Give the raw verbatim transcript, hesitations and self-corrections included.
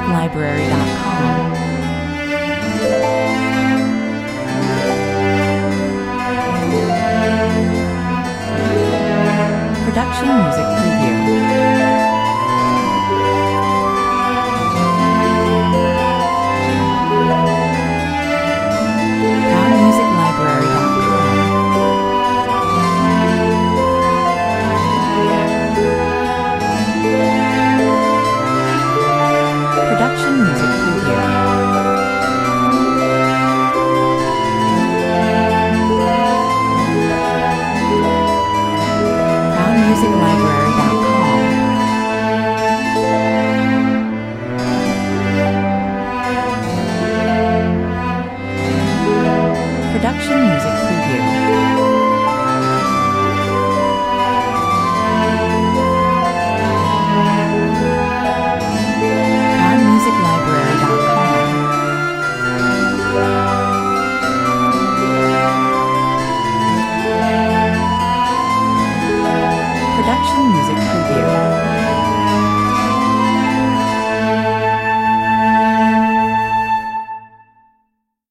Library dot com. Production Music Preview. Music Library dot com. Production Music Preview. Music Library.